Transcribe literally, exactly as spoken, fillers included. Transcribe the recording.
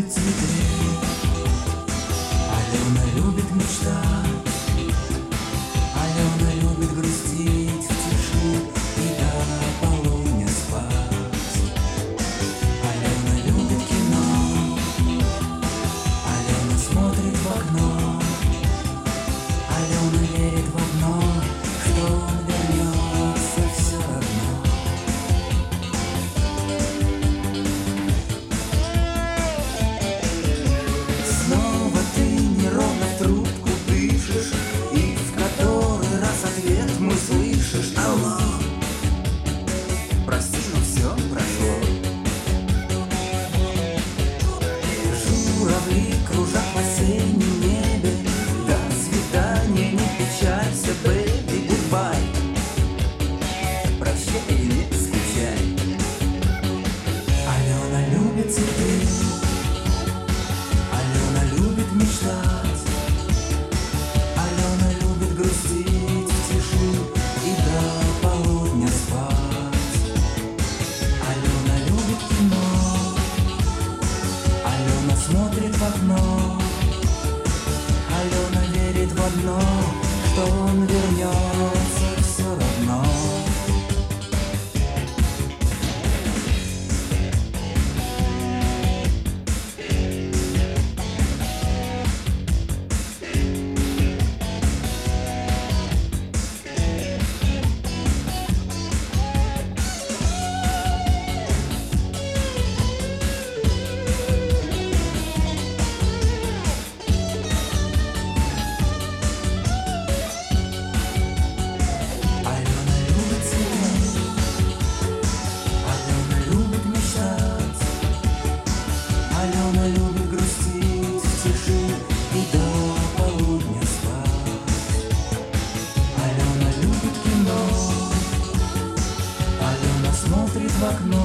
любит цветы, Алена любит мечтать, Алена любит грустить в тиши и до полудня спать. Алена любит кино, Алена смотрит в окно, Алена верит в одно, что он вернется все равно. Снова ты неровно в трубку дышишь, и в который раз ответ мы слышишь: алло, прости, но все прошло. Журавли кружат в осеннем небе, до свидания, не печалься, бэби, гудбай. Прощай и не скучай. Алена любит цветы, Алена любит мечтать, Алена любит грустить в тиши и до полудня спать. Алена любит кино, Алена смотрит в окно, Алена верит в одно, что он вернется все равно. Алена любит цветы, Алена любит мечтать, Алена любит грустить в тиши и до полудня спать. Алена любит кино, Алена смотрит в окно,